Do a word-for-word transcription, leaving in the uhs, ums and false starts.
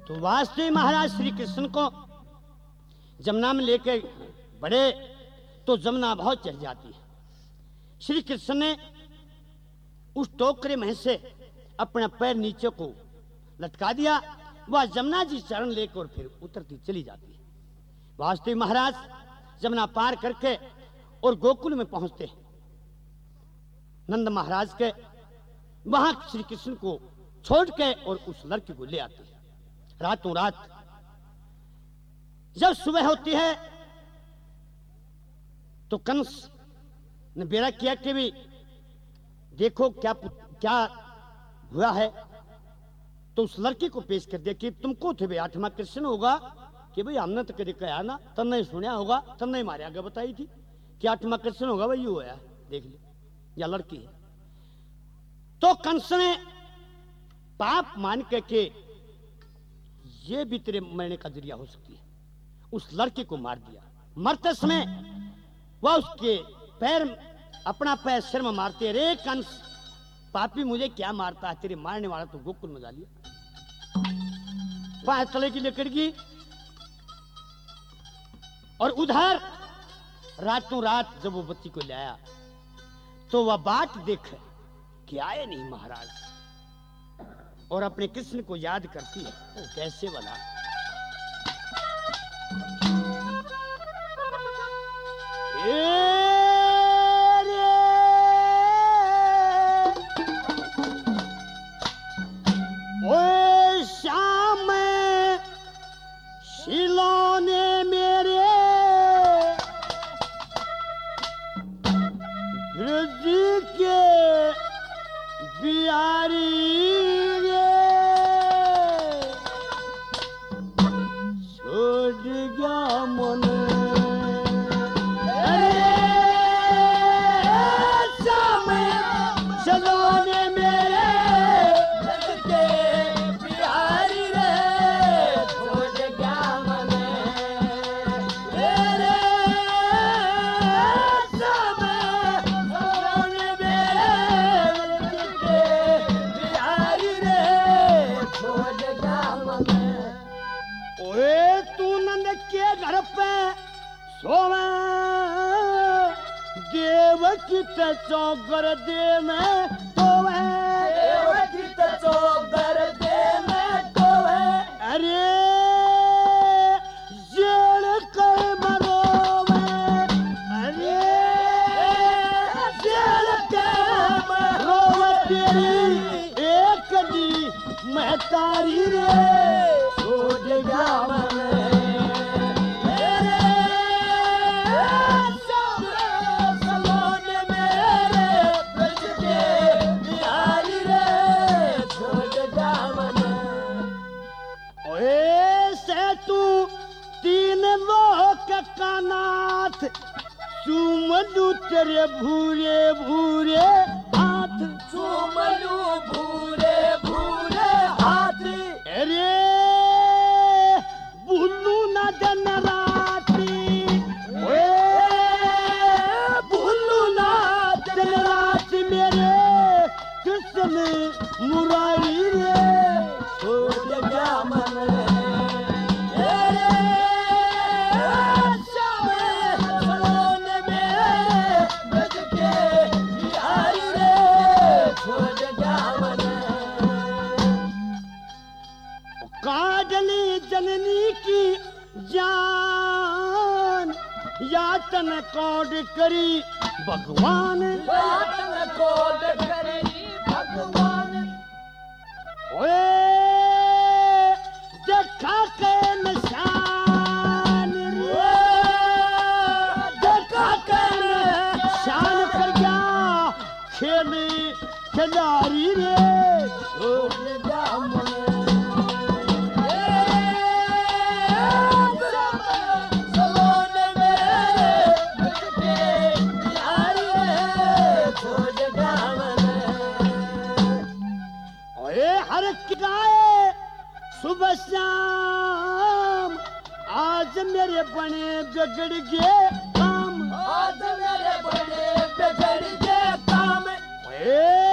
तो वासुदेव महाराज श्री कृष्ण को जमुना में लेके बढ़े तो जमुना बहुत चढ़ जाती है। श्री कृष्ण ने उस टोकरे में से अपना पैर नीचे को लटका दिया, वह जमुना जी चरण लेकर और फिर उतरती चली जाती है। वासुदेव महाराज जमुना पार करके और गोकुल में पहुंचते हैं। नंद महाराज के वहां श्री कृष्ण को छोड़ के और उस लड़की को ले आते हैं। रातों रात जब सुबह होती है तो कंस ने बेड़ा किया कि भी देखो क्या क्या हुआ है। तो उस लड़की को पेश कर दिया कि तुमको थे भाई आठवां कृष्ण होगा कि भाई हमने तो कभी कहा ना, तब नहीं सुना होगा, तब नहीं मारे आगे बताई थी कि आठवां कृष्ण होगा भाई, यू है देख ले, या लड़की है। तो कंस ने पाप मान के के ये भी तेरे मरने का जरिया हो सकती है, उस लड़की को मार दिया। मरते समय वह उसके पैर अपना पैर सिर में मारते, रे कंस पापी मुझे क्या मारता है, तेरे मारने वाला तो गोकुल में डालिए। बाहर तले की लेकर गई और उधर रातों रात जब वो बच्ची को लाया तो वह बात देख कि आए नहीं महाराज, और अपने कृष्ण को याद करती है। ओ कैसे बना ओ श्याम शिलोने मेरे हृदय के बिहारी रे, छोड़ गया मन चौगर दे में तो है चौगर दे में तो है, अरे जेल कर मरो में, अरे जेल कर मरो तेरी एक दी मैं तारी रे, छोड़ गया मैं चूमलू तेरे भूरे भूरे हाथ, चूमलू भूरे भूरे हाथ, अरे भूलू न दिन राती, भूलू न दिन रात मेरे कृष्ण मुरारी रे, छोड़ गया मन जननी की जान यातन कोड करी भगवान, यातन कोड करी भगवान, ओए देखा के निशान, देखा के निशान कर गया खेली खिलाड़ी रे, छोड़ गया मन सुबह शाम आज मेरे बने बिगड़ गए काम, आज मेरे बने बिगड़ गए काम,